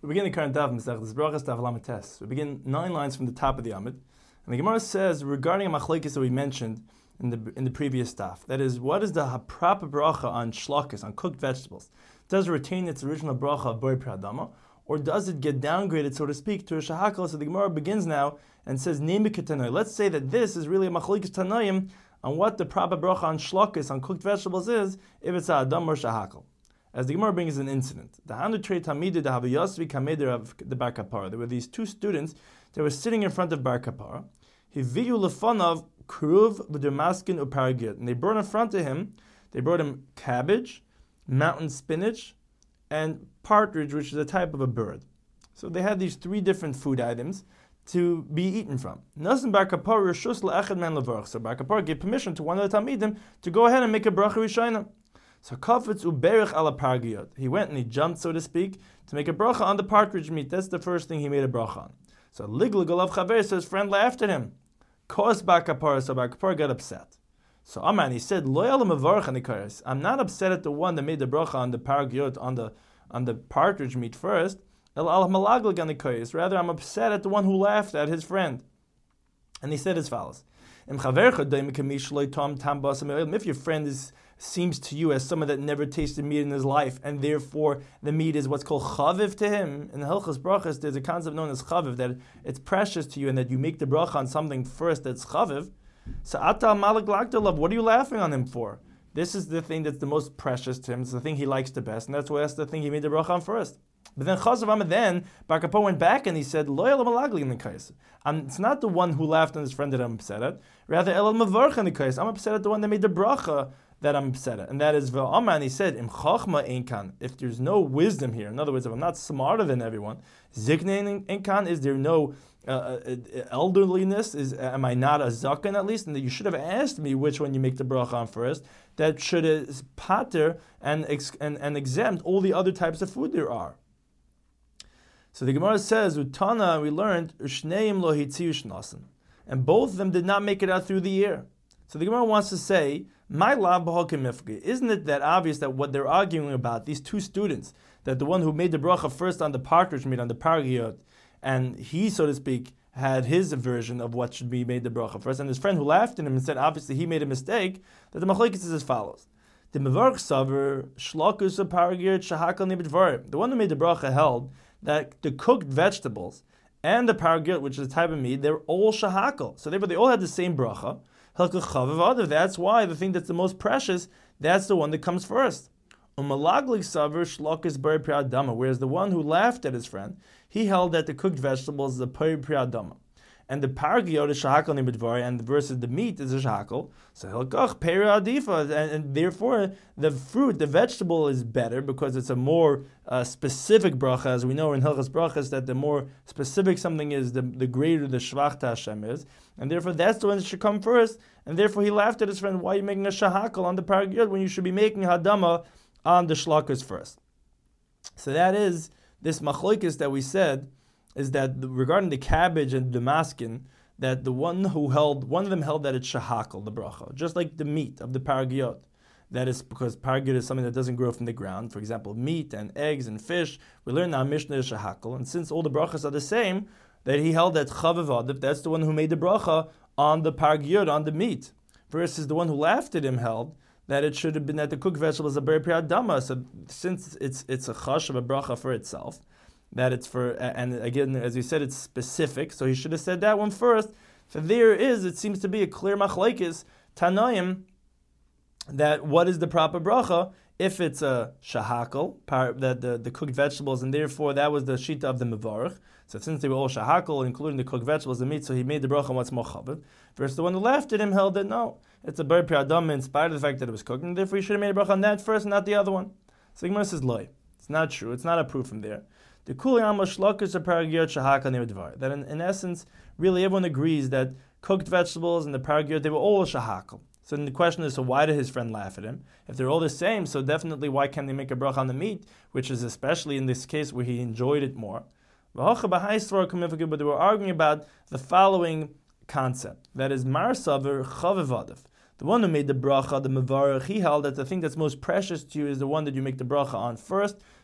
We begin the current daf, Masechtas Brachos, daf Lamed Tes. We begin 9 lines from the top of the Amud, and the Gemara says regarding a machlekes that we mentioned in the previous daf. That is, what is the proper bracha on shlokes, on cooked vegetables? Does it retain its original bracha of Borei Pri Adama, or does it get downgraded, so to speak, to a shahakal? So the Gemara begins now and says, Nemi Ketanoi. Let's say that this is really a machlekes Tanoim on what the proper bracha on shlokes, on cooked vegetables is, if it's a adam or shahakal. As the Gemara brings an incident, the Hanu Trei Tamid the Havayasvi Kameder of the Bar Kapara. There were these two students that were sitting in front of Bar Kapara. Hiviyu lefanav kruv v'dermaskin uparagit, and they brought in front of him. They brought him cabbage, mountain spinach, and partridge, which is a type of a bird. So they had these three different food items to be eaten from. Nasan Bar Kapara reshus le'echad man levarach. So Bar Kapara gave permission to one of the Talmidim to go ahead and make a bracha rishayna. So kafetz uberich ala pargiyot. He went and he jumped, so to speak, to make a bracha on the partridge meat. That's the first thing he made a bracha on. So liglig alav chaver, so his friend laughed at him. Kos Bar Kapara, so Bar Kapara got upset. So Aman, he said, lo yalam avarach anikaris. I'm not upset at the one that made the bracha on the pargiyot, on the partridge meat first. El al malaglig anikaris. Rather, I'm upset at the one who laughed at his friend. And he said as follows: if your friend seems to you as someone that never tasted meat in his life, and therefore the meat is what's called chaviv to him. In the Hilchos Brachos, there's a concept known as chaviv, that it's precious to you and that you make the bracha on something first that's chaviv. So ata malak lagdalav, what are you laughing on him for? This is the thing that's the most precious to him. It's the thing he likes the best, and that's why that's the thing he made the bracha on first. But then then Bar Kapara went back and he said, Lo yalam malagli in the kais. It's not the one who laughed on his friend that I'm upset at. Rather, elal mavarch in the kais. I'm upset at the one that made the bracha that I'm upset at. And that is V'Amar, and he said, Im chachma ein kan. If there's no wisdom here, in other words, if I'm not smarter than everyone, zikne ein kan, is there no elderliness? Am I not a zaken at least? And that you should have asked me which one you make the bracha on first. That should pater and exempt all the other types of food there are. So the Gemara says, Utana, we learned, Ushneim lo hitziu shnasen. And both of them did not make it out through the year. So the Gemara wants to say, my lav b'hokim mifki. Isn't it that obvious that what they're arguing about, these two students, that the one who made the bracha first on the partridge meat, on the pargiyot, and he, so to speak, had his version of what should be made the bracha first, and his friend who laughed at him and said, obviously he made a mistake, that the machlekes is as follows. The mevarch saver, shlokus a pargiyot, shahakal nibit. The one who made the bracha held that the cooked vegetables and the paragil, which is a type of meat, they're all shahakal. So therefore they all had the same bracha. That's why the thing that's the most precious, that's the one that comes first. Whereas the one who laughed at his friend, he held that the cooked vegetables is a Borei Pri Adama. And the paragiyot is shahakal nibidvari, and versus the meat is a shahakal. So hilkach peri adifa, and therefore the fruit, the vegetable is better because it's a more specific bracha. As we know in Hilchos Brachos, that the more specific something is, the greater the shvach to Hashem is, and therefore that's the one that should come first. And therefore he laughed at his friend, why are you making a shahakal on the paragiyot when you should be making hadama on the shlokes first? So that is this machlokes that we said, is that regarding the cabbage and the maskin, that one of them held that it's shahakal, the bracha, just like the meat of the paragiyot. That is because paragiyot is something that doesn't grow from the ground. For example, meat and eggs and fish, we learn now Mishnah is shahakal, and since all the brachas are the same, that he held that chaviv adif, that's the one who made the bracha on the paragiyot, on the meat, versus the one who laughed at him held that it should have been that the cooked vegetable is a Borei Pri Adama. So since it's a chash of a bracha for itself, that it's for, and again, as you said, it's specific, so he should have said that one first. So it seems to be a clear machlekes Tanoim, that what is the proper bracha, if it's a shahakal, that the cooked vegetables, and therefore that was the shita of the mevarach. So since they were all shahakal, including the cooked vegetables and meat, so he made the bracha on what's more chaviv. Versus the one who laughed at him held that no, it's a Borei Pri Adama in spite of the fact that it was cooked, and therefore he should have made a bracha on that first, not the other one. So Gemara says loy. It's not true. It's not a proof from there. The kuli amo shlokus a paragiyot shahakal nibidvar. That in essence, really everyone agrees that cooked vegetables and the paragiyot, they were all shahakal. So then the question is, so why did his friend laugh at him? If they're all the same, so definitely why can't they make a bracha on the meat, which is especially in this case where he enjoyed it more. But they were arguing about the following concept. That is, mar saver chaviv adif. The one who made the bracha, the mevarach, he held that the thing that's most precious to you is the one that you make the bracha on first.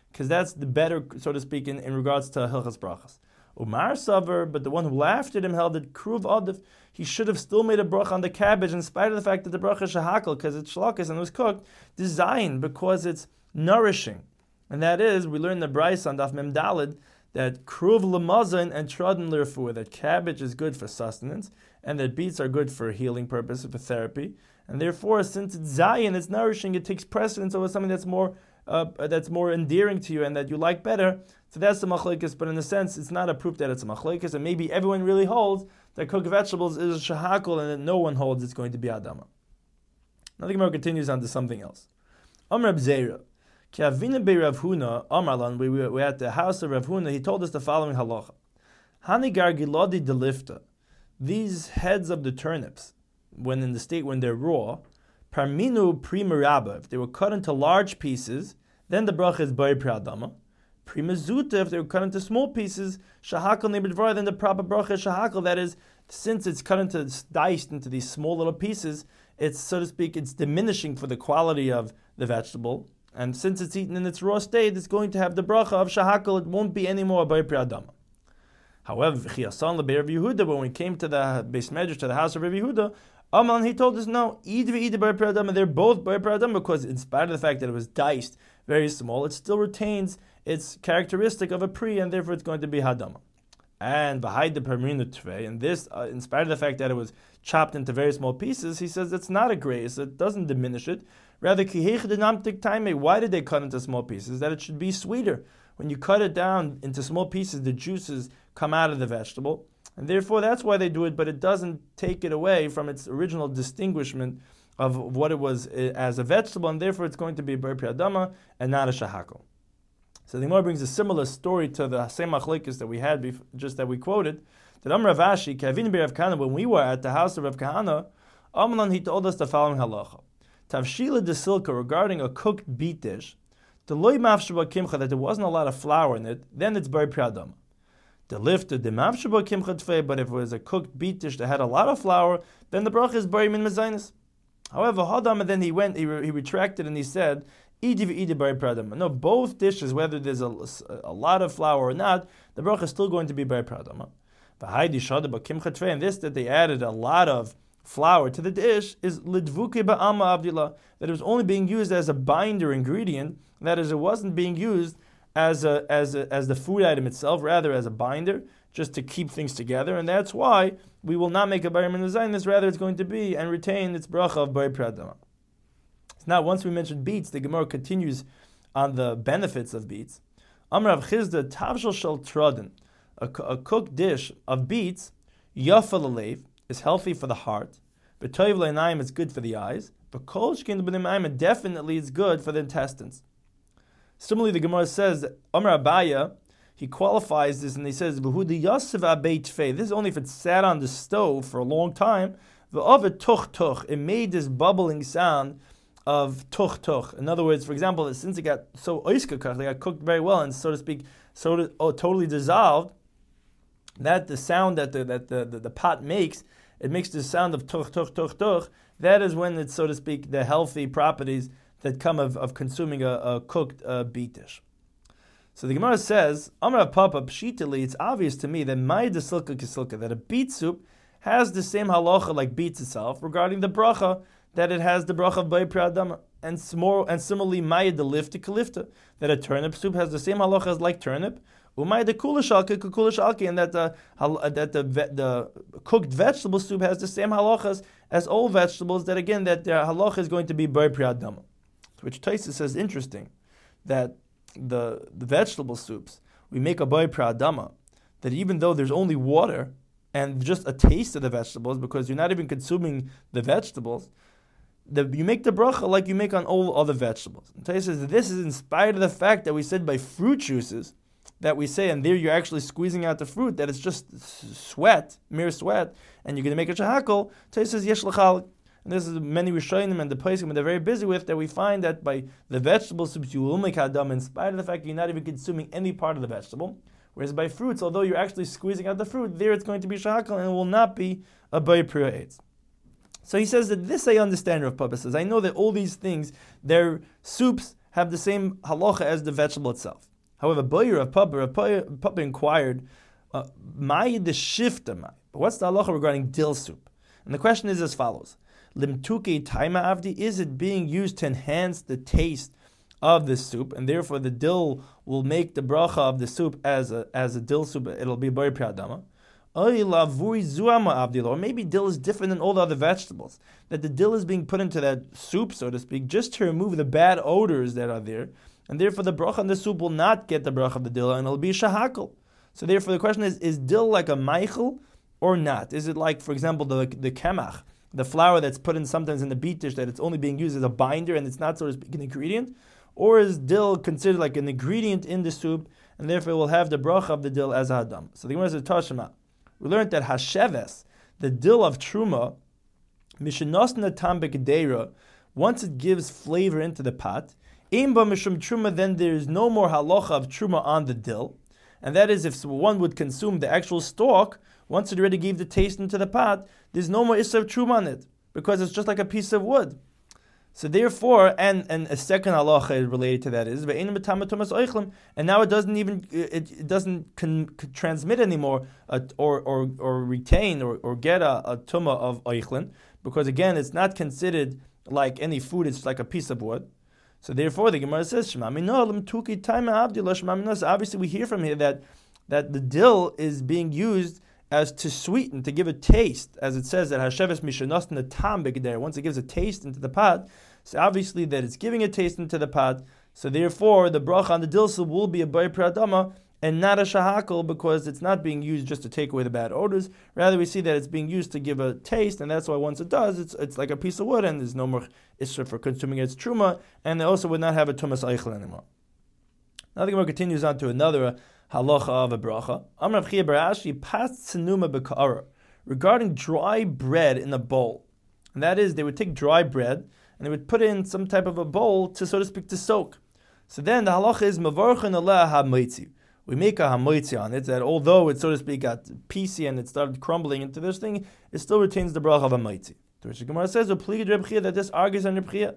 because that's the better, so to speak, in regards to Hilchas Brachas. Umar Savar, but the one who laughed at him held that Kruv Adif, he should have still made a bracha on the cabbage in spite of the fact that the bracha is shahakal, because it's shlakis and it was cooked, designed because it's nourishing. And that is, we learn the Bryce on Daf Mem Daled, that Kruv Lamazan and Trodden Lirfu, that cabbage is good for sustenance, and that beets are good for healing purposes, for therapy. And therefore, since it's zayin, it's nourishing, it takes precedence over something that's more endearing to you and that you like better. So that's the machlekes, but in a sense, it's not a proof that it's a machlekes, and maybe everyone really holds that cooked vegetables is a shahakol, and that no one holds it's going to be adama. Now the Gemara continues on to something else. Amr Bzeira, ki avina be Rav Huna, Amarlan, we were at the house of Rav Huna, he told us the following halacha. Hanigar giladi delifta, these heads of the turnips, when in the state when they're raw, parminu primaraba, if they were cut into large pieces, then the bracha is bai priadama. Primazuta, if they were cut into small pieces, shahakal nebedvar, then the proper bracha is shahakal. That is, since it's cut into, it's diced into these small little pieces, it's, so to speak, it's diminishing for the quality of the vegetable. And since it's eaten in its raw state, it's going to have the bracha of shahakal. It won't be any more bai priadama. However, Chiyasan leBei Rav Yehuda, when we came to the Beis Medrash, to the house of Rav Yehuda, Aman, he told us, no, they're both bai priadama, because in spite of the fact that it was diced very small, it still retains its characteristic of a pri, and therefore it's going to be hadama. And behind the permina tvei, and this, in spite of the fact that it was chopped into very small pieces, he says it's not a grace, it doesn't diminish it. Rather, why did they cut into small pieces? That it should be sweeter. When you cut it down into small pieces, the juices come out of the vegetable, and therefore that's why they do it, but it doesn't take it away from its original distinguishment of what it was as a vegetable, and therefore it's going to be bar priadama and not a shahakal. So the Gemara brings a similar story to the same machlekes that we had just that we quoted. That Amr Rav Ashi, Kavin Rav Kahana, when we were at the house of Rav Kahana, Amnon, he told us the following halacha: Tavshila de silka, regarding a cooked beet dish, the loy mafshaba kimcha, that there wasn't a lot of flour in it, then it's bar priadama. The lifted the mafshaba kimcha tfei, but if it was a cooked beet dish that had a lot of flour, then the bracha is bar min mezainis. However, Hadam, and then he retracted and he said, no, both dishes, whether there's a lot of flour or not, the bracha is still going to be bar pradama. And this, that they added a lot of flour to the dish, is lidvuke ba'ama avdila, that it was only being used as a binder ingredient, that is, it wasn't being used as the food item itself, rather as a binder, just to keep things together, and that's why we will not make a bar min this, rather it's going to be and retain its bracha of bar pradama. Now, once we mentioned beets, the Gemara continues on the benefits of beets. Amr Rav Chizda, tavshel shel trodden, a cooked dish of beets, yafa l'leiv, is healthy for the heart. B'toiv le'inayim, it's good for the eyes. But kol shkin b'neimayim, definitely it's good for the intestines. Similarly, the Gemara says that Amr Abaya, he qualifies this and he says, B'hudi yasiv abei tfei. This is only if it sat on the stove for a long time. V'ovet tuch tuch, it made this bubbling sound of tuch tuch. In other words, for example, since it got so oiskakach, they got cooked very well and, so to speak, totally dissolved, that the sound that the pot makes, it makes the sound of tuch tuch tuch tuch. That is when it's, so to speak, the healthy properties that come of consuming a cooked beet dish. So the Gemara says, Amar Papa Pshitali, it's obvious to me that Maya de Silka Kisilka, that a beet soup has the same halacha like beets itself regarding the bracha, that it has the bracha of Bai Priadama, and similarly Maya de Lifta Kalifta, that a turnip soup has the same halacha as like turnip, Umay de Kulashalki Kulashalki, and that the cooked vegetable soup has the same halachas as all vegetables, that again, that their halacha is going to be Bai Priadama. Which Taisa says interesting, that the vegetable soups, we make a bai pradama, that even though there's only water and just a taste of the vegetables, because you're not even consuming the vegetables, you make the bracha like you make on all other vegetables. And Taisa says that this is in spite of the fact that we said by fruit juices, that we say, and there you're actually squeezing out the fruit, that it's just sweat, mere sweat, and you're going to make a shahakal. Taisa says yesh l'chal. And this is many Rishonim and the Poskim that they're very busy with, that we find that by the vegetable soups you will make hadam in spite of the fact that you're not even consuming any part of the vegetable. Whereas by fruits, although you're actually squeezing out the fruit, there it's going to be shahakal and it will not be a bai priya eitz. So he says that this I understand, Rav Papa says. I know that all these things, they're soups have the same halacha as the vegetable itself. However, Rav Papa inquired, "Mai the shifta mai?" But what's the halacha regarding dill soup? And the question is as follows: Limtuke taima avdi, is it being used to enhance the taste of the soup, and therefore the dill will make the bracha of the soup as a dill soup? It'll be bari priadama. Or maybe dill is different than all the other vegetables. That the dill is being put into that soup, so to speak, just to remove the bad odors that are there, and therefore the bracha in the soup will not get the bracha of the dill, and it'll be shahakal. So therefore the question is dill like a meichel or not? Is it like, for example, the kemach, the flour that's put in sometimes in the beet dish, that it's only being used as a binder and it's not, so to speak, an ingredient? Or is dill considered like an ingredient in the soup, and therefore it will have the bracha of the dill as a hadam? So the Gemara says, Tashema, we learned that hasheves, the dill of truma, mishenosna tam bekedera, once it gives flavor into the pot, imba mishum truma, then there is no more halacha of truma on the dill, and that is if one would consume the actual stalk, once it already gave the taste into the pot, there's no more issur of truma on it, because it's just like a piece of wood. So therefore, and a second halacha related to that is, and now it doesn't even transmit anymore or retain or get a tumah of oichlin, because again it's not considered like any food; it's like a piece of wood. So therefore, the Gemara says, obviously we hear from here that the dill is being used as to sweeten, to give a taste, as it says that hasheves mishenosna tam begeder. Once it gives a taste into the pot, so obviously that it's giving a taste into the pot. So therefore, the bracha on the dill soup will be a bari priadama and not a shahakal, because it's not being used just to take away the bad odors. Rather, we see that it's being used to give a taste, and that's why once it does, it's like a piece of wood, and there's no more issur for consuming its truma, and they also would not have a tumas eichel anymore. Now the Gemara continues on to another halacha of a bracha. Amar Rav Chia bar Ashi pas tzenuma b'ka'ara, regarding dry bread in a bowl. And that is, they would take dry bread and they would put it in some type of a bowl to, so to speak, to soak. So then the halacha is mavarchen aleh hamoitzi. We make a hamoitzi on it, that although it, so to speak, got piecey and it started crumbling into this thing, it still retains the bracha of hamoitzi. To which the Gemara says, that this argues on Reb Chia.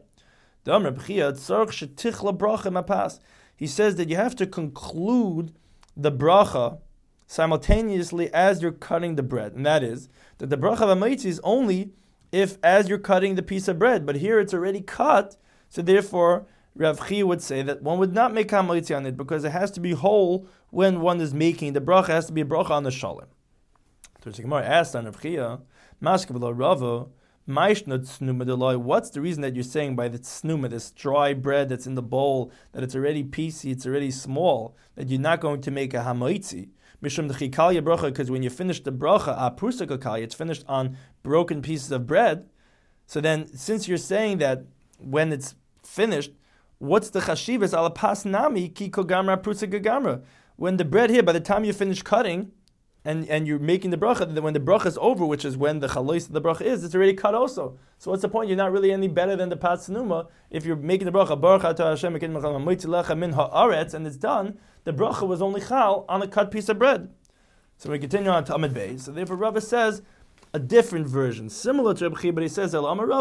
He says that you have to conclude the bracha simultaneously as you're cutting the bread, and that is that the bracha of hamoitzi is only if as you're cutting the piece of bread, but here it's already cut, so therefore Rav Chia would say that one would not make hamoitzi on it, because it has to be whole when one is making the bracha. It has to be a bracha on the shalom. So the Gemara asked on Rav Chia, what's the reason that you're saying by the tsnuma, this dry bread that's in the bowl, that it's already piecey, it's already small, that you're not going to make a hamoitzi? Because when you finish the bracha, aprusa kakalya, it's finished on broken pieces of bread. So then, since you're saying that when it's finished, what's the chashivas ala pas nami ki kogamra aprusa gagamra? When the bread here, by the time you finish cutting, and you're making the bracha, when the bracha is over, which is when the chalois of the bracha is, it's already cut also. So what's the point? You're not really any better than the pas numa. If you're making the bracha, baruch atah Hashem min haaretz, and it's done, the bracha was only chal on a cut piece of bread. So we continue on to Amid Beis. So therefore Rava says a different version, similar to Reb Chia, but he says,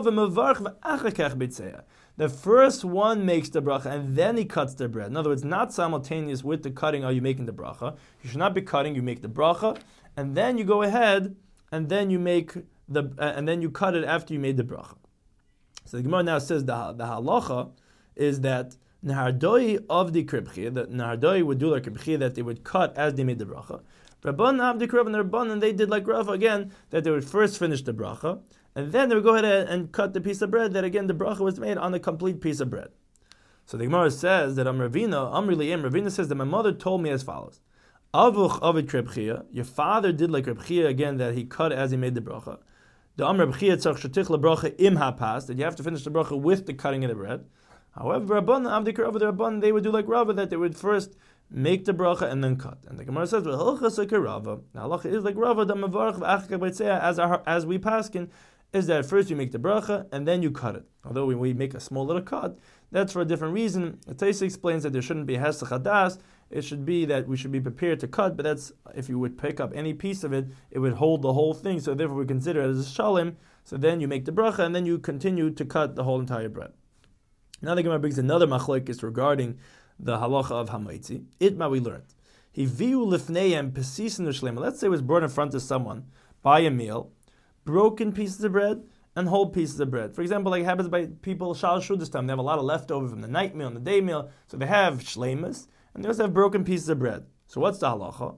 the first one makes the bracha and then he cuts the bread. In other words, not simultaneous with the cutting are you making the bracha. You should not be cutting, you make the bracha, and then you go ahead and then you make and then you cut it after you made the bracha. So the Gemara now says the halacha is that Nahardoi of the Reb Chia, that Nahardoi would do like Reb Chia, that they would cut as they made the bracha. Rabban Abdik Rav and Rabban, they did like Rav again, that they would first finish the bracha, and then they would go ahead and cut the piece of bread, that again the bracha was made on a complete piece of bread. So the Gemara says that Ravina says that my mother told me as follows. Avuch Avid Reb Chia, your father did like Reb Chia again, that he cut as he made the bracha. The Reb Chia tzarch shetich lebracha im hapas, that you have to finish the bracha with the cutting of the bread. However, Rabban Abdik Rav and Rabban, they would do like Rav, that they would first make the bracha and then cut. And the Gemara says, "Well, halacha is like Rava, the mavarach as we paskin, is that first you make the bracha and then you cut it. Although when we make a small little cut, that's for a different reason. The Taisa explains that there shouldn't be hesach hadas. It should be that we should be prepared to cut, but that's if you would pick up any piece of it, it would hold the whole thing. So therefore, we consider it as a shalim. So then you make the bracha and then you continue to cut the whole entire bread. Now the Gemara brings another machlokes regarding the halacha of hamaitzi. Itma we learned. Hiviu lifneihem pesisen u'shlema. Let's say it was brought in front of someone by a meal, broken pieces of bread and whole pieces of bread. For example, like it happens by people shal shudas time. They have a lot of leftover from the night meal and the day meal, so they have shlemas and they also have broken pieces of bread. So what's the halacha?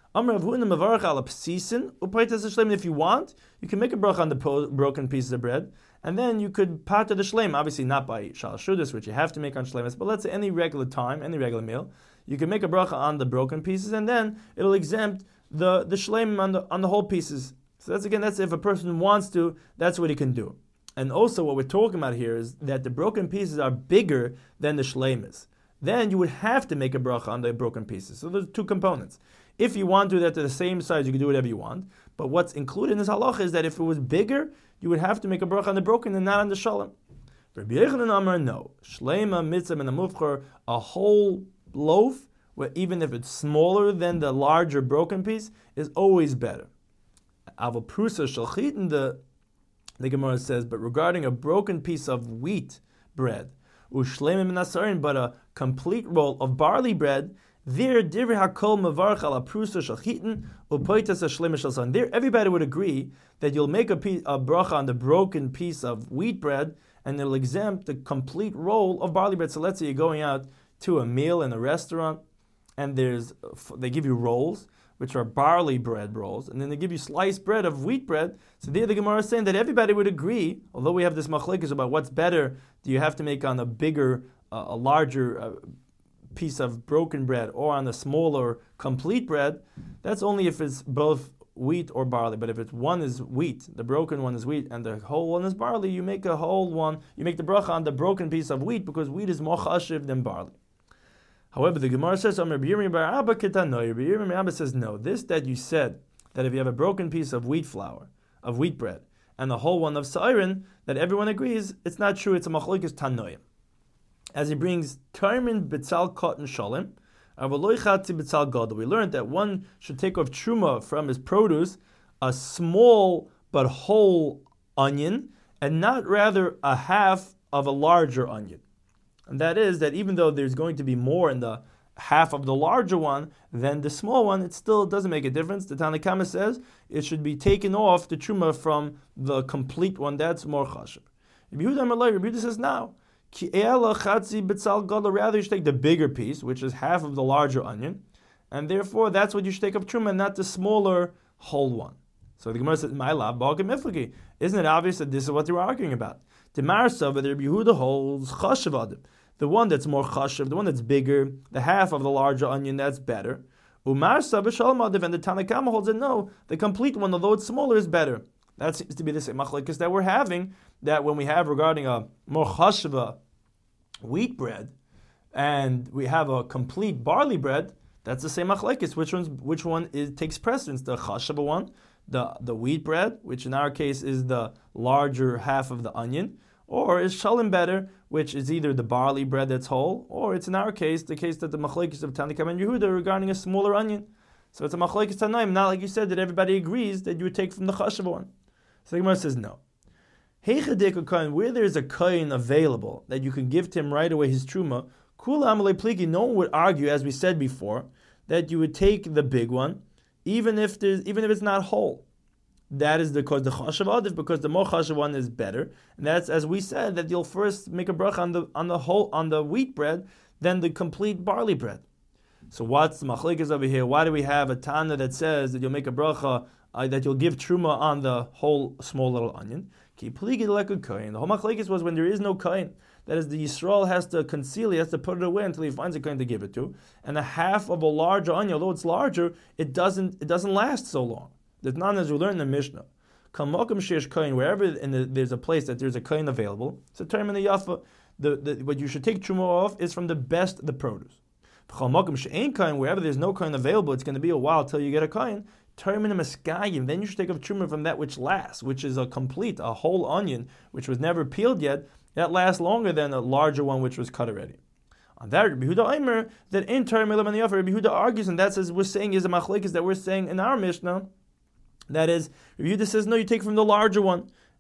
If you want, you can make a bracha on the broken pieces of bread, and then you could pata the shleim, obviously not by shal shudas, which you have to make on shleimas, but let's say any regular time, any regular meal, you can make a bracha on the broken pieces, and then it'll exempt the shleim on the whole pieces. So that's if a person wants to, that's what he can do. And also what we're talking about here is that the broken pieces are bigger than the shleimas. Then you would have to make a bracha on the broken pieces. So there's two components. If you want to do that to the same size, you can do whatever you want. But what's included in this halacha is that if it was bigger, you would have to make a bracha on the broken and not on the shalom. Rabbi Yechanan Amar, no. Shleima, mitzvah, and a mufchar, a whole loaf, even if it's smaller than the larger broken piece, is always better. Aval prusa shalchitin, the Gemara says, but regarding a broken piece of wheat bread, ushleimim nasarin, but a complete roll of barley bread, there everybody would agree that you'll make a bracha on the broken piece of wheat bread, and it'll exempt the complete roll of barley bread. So let's say you're going out to a meal in a restaurant, and they give you rolls, which are barley bread rolls, and then they give you sliced bread of wheat bread. So there the Gemara is saying that everybody would agree, although we have this machlekes about what's better, do you have to make on a larger piece of broken bread or on the smaller complete bread, that's only if it's both wheat or barley. But if it's one is wheat, the broken one is wheat, and the whole one is barley, you make a whole one, you make the bracha on the broken piece of wheat, because wheat is more chashiv than barley. However, the Gemara says, Rabbi Yirmiyah says, no, this that you said, that if you have a broken piece of wheat flour, of wheat bread, and the whole one of sa'irin, that everyone agrees, it's not true, it's a machlokes tanoim. As he brings Termin Bitzal Cotton Shalom, Bitzal Gadol. We learned that one should take off truma from his produce, a small but whole onion, and not rather a half of a larger onion. And that is that even though there's going to be more in the half of the larger one than the small one, it still doesn't make a difference. The Tanna Kama says it should be taken off the truma from the complete one. That's more chashiv. Rabbi Yehuda says now, rather you should take the bigger piece, which is half of the larger onion, and therefore that's what you should take up truma, not the smaller whole one. So the Gemara says, isn't it obvious that this is what they were arguing about? The Marsa, but Rabbi Yehuda holds chashiv, the one that's more chashiv, the one that's bigger, the half of the larger onion, that's better. Umarsa b'shalom adav, and the Tanna Kama holds that no, the complete one, although it's smaller, is better. That seems to be the same machlekes that we're having, that when we have regarding a more chashiva wheat bread, and we have a complete barley bread, that's the same machlekes. Which one takes precedence? The chashiva one, the wheat bread, which in our case is the larger half of the onion, or is shalom better, which is either the barley bread that's whole, or it's in our case the case that the machlekes of Tanna Kama and Yehuda regarding a smaller onion. So it's a machlekes tanaim, not like you said that everybody agrees that you would take from the chashiva one. So the Gemara says no. Where there is a kohen available that you can give to him right away his truma, kula amalei pliki, no one would argue, as we said before, that you would take the big one, even if it's not whole. That is because the chashav adif, because the more chashav one is better, and that's, as we said, that you'll first make a bracha on the wheat bread, then the complete barley bread. So what's the machlekes over here? Why do we have a tana that says that you'll make a bracha that you'll give truma on the whole small little onion? The whole machlekes was when there is no kohen. That is, the Yisrael has to conceal, he has to put it away until he finds a kohen to give it to. And a half of a larger onion, although it's larger, it doesn't last so long. There's none, as we learn in the Mishnah. Wherever there's a place that there's a kohen available, it's a term in the Yafa. What you should take truma off is from the best of the produce. Wherever there's no kohen available, it's going to be a while till you get a kohen. Then you should take off truma from that which lasts, which is a whole onion, which was never peeled yet. That lasts longer than a larger one which was cut already. On that, Rabbi Yehuda Omer, that in Torah Milam and Yafa, Rabbi Yehuda argues, and that's as we're saying is a machlekes that we're saying in our Mishnah. That is, Rabbi Yehuda says no, you take from the larger one,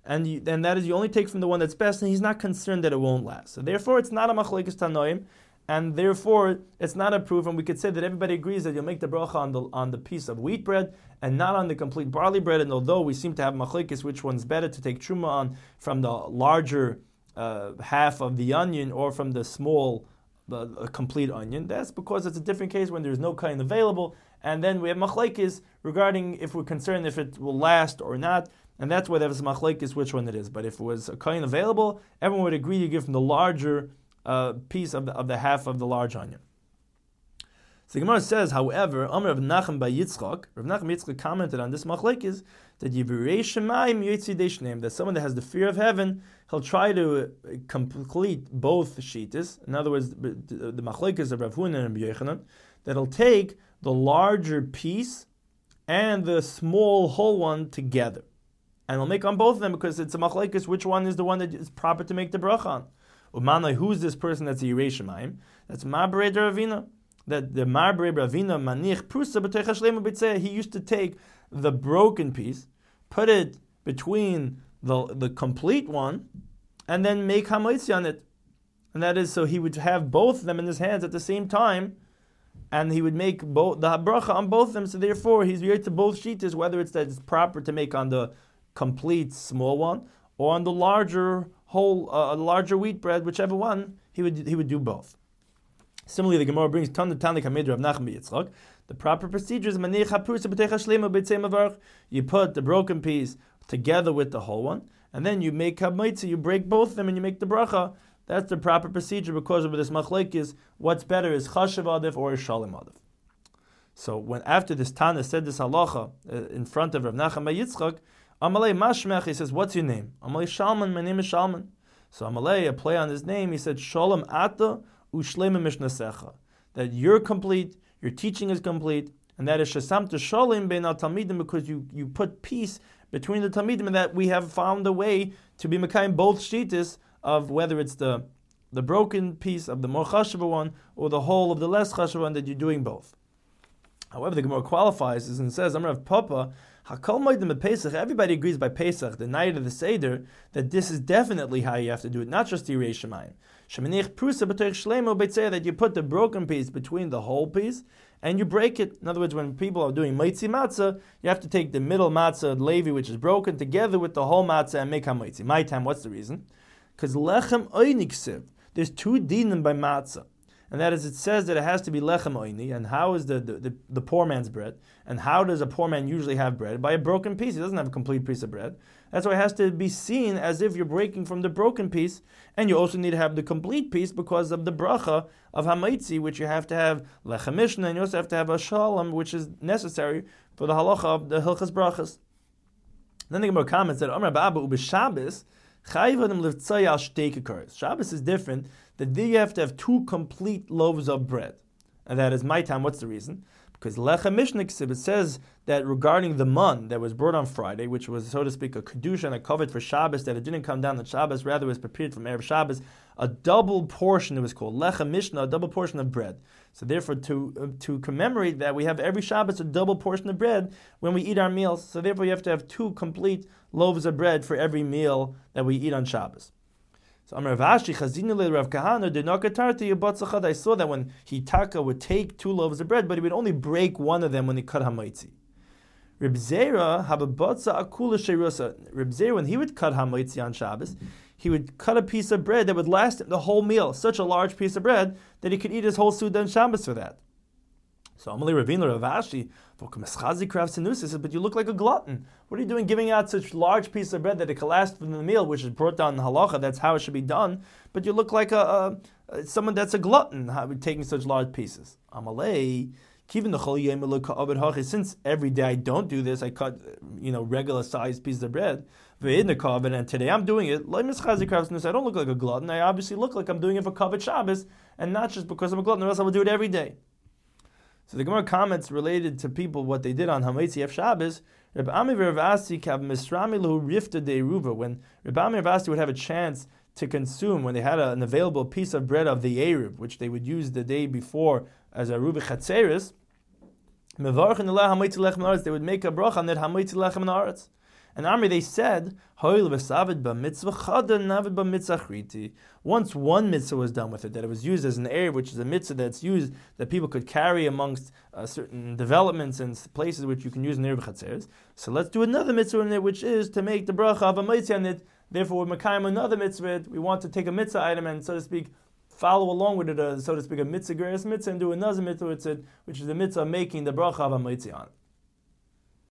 and that is you only take from the one that's best, and he's not concerned that it won't last. So therefore, it's not a machlekes tanoim, and therefore it's not a proof. And we could say that everybody agrees that you'll make the bracha on the piece of wheat bread and not on the complete barley bread. And although we seem to have machlekes which one's better to take truma on, from the larger half of the onion or from the small complete onion, that's because it's a different case when there's no kain available. And then we have machlekes regarding if we're concerned if it will last or not. And that's why there's machlekes which one it is. But if it was a kain available, everyone would agree to give from the larger piece of the half of the large onion. So the Gemara says, however, Amar Rav Nachman bar Yitzchak, Rav Nachman bar Yitzchak commented on this machlekes that Yivirei Shemayim Yotzei Yedei Shneim, that someone that has the fear of heaven, he'll try to complete both shittas. In other words, the machlekes of Rav Huna and Rabbi Yochanan, that he'll take the larger piece and the small whole one together. And he'll make on both of them because it's a machlekes which one is the one that is proper to make the bracha on. Umanai, who's this person that's a Yirei Shemayim? That's Marbrei Ravina. That the Marbrei Ravina manich prusa b'teicha shlema b'tzeh. He used to take the broken piece, put it between the complete one, and then make hamaitzi on it. And that is, so he would have both of them in his hands at the same time, and he would make both the bracha on both of them. So therefore, he's related to both shittas, whether it's that it's proper to make on the complete small one or on the larger whole, larger wheat bread, whichever one he would do both. Similarly, the Gemara brings Tana Kamid Rav Nachman bar Yitzchak. The proper procedure is manich haprusa b'teicha shlema b'tzei mavarch. You put the broken piece together with the whole one, and then you make hamaitzi. You break both of them and you make the bracha. That's the proper procedure because of this machlekes. What's better is chashav adif or shalom adif. So when after this Tana said this halacha in front of Rav Nachman bar Yitzchak, Amalei Mashmech, he says, "What's your name?" Amalei Shalman. My name is Shalman. So Amalei, a play on his name, he said, "Shalom Ata Ushlema Mishnasecha." That you're complete, your teaching is complete, and that is Shesamta Shalim Bein Al Talmidim, because you put peace between the Talmidim, and that we have found a way to be Mekayim both shittas of whether it's the broken piece of the more chashuva one or the whole of the less chashuva one, that you're doing both. However, the Gemara qualifies this and says, Amar Rav Papa, Hakol Moedim Pesach. Everybody agrees by Pesach, the night of the Seder, that this is definitely how you have to do it, not just Yirei Shemayim. Shemanich Prusa b'toich Shlemo b'tzeh, that you put the broken piece between the whole piece and you break it. In other words, when people are doing Maitzi Matzah, you have to take the middle Matzah, Levi, which is broken, together with the whole Matzah and make HaMaitzi. My time, what's the reason? Because Lechem Oyni Ksiv, there's two dinim by Matzah. And that is, it says that it has to be lechem oini. And how is the poor man's bread? And how does a poor man usually have bread? By a broken piece. He doesn't have a complete piece of bread. That's why it has to be seen as if you're breaking from the broken piece. And you also need to have the complete piece because of the bracha of hamaitzi, which you have to have lechem mishnah, and you also have to have a shalom, which is necessary for the halacha of the hilchas brachas. Then the Gemara comments that Amar Baba u'b'Shabbos chayvadim livtzay al shtei kikaros. Shabbos is different. That there you have to have two complete loaves of bread. And that is my time. What's the reason? Because Lechem Mishnah it says that regarding the mun that was brought on Friday, which was, so to speak, a kedusha and a covet for Shabbos, that it didn't come down on Shabbos, rather was prepared from Erev Shabbos, a double portion, it was called Lechem Mishnah, a double portion of bread. So therefore, to commemorate that, we have every Shabbos a double portion of bread when we eat our meals. So therefore, you have to have two complete loaves of bread for every meal that we eat on Shabbos. So Amar Rav Ashi Chazinu Rav Kahana did not katarti yabatzachad. I saw that when Hitaka would take two loaves of bread, but he would only break one of them when he cut hamaitzi. Reb Zera hababatza akula sheirosa. Reb Zera, when he would cut hamaitzi on Shabbos, he would cut a piece of bread that would last him the whole meal. Such a large piece of bread that he could eat his whole Suda on Shabbos for that. So Amalei Ravina Rav Ashi, says, but you look like a glutton. What are you doing giving out such large piece of bread that it can last from the meal, which is brought down in halacha? That's how it should be done. But you look like someone that's a glutton, taking such large pieces. Amalei, since every day I don't do this, I cut regular sized pieces of bread. And today I'm doing it. I don't look like a glutton. I obviously look like I'm doing it for Kavod Shabbos, and not just because I'm a glutton, or else I would do it every day. So the Gemara comments related to people what they did on Hamaitzi F Shabbos. Reb Ami Rav Asi kav misrami lahu rifta de'eruva. When Reb Ami Rav Asi would have a chance to consume, when they had an available piece of bread of the eruv, which they would use the day before as a rubi chatzeris, mevarchin elah hamaitzi lechem haaretz, they would make a bracha on that hamaitzi lechem haaretz. And Amri, they said, once one mitzvah was done with it, that it was used as an area, which is a mitzvah that's used, that people could carry amongst certain developments and places which you can use in Erev Chatzeres. So let's do another mitzvah in it, which is to make the bracha of a mitzvah on it. Therefore, we're Mekayim another mitzvah. We want to take a mitzvah item and, so to speak, follow along with it, so to speak, a mitzvah, mitzvah, and do another mitzvah, which is the mitzvah of making the bracha of a mitzvah on it.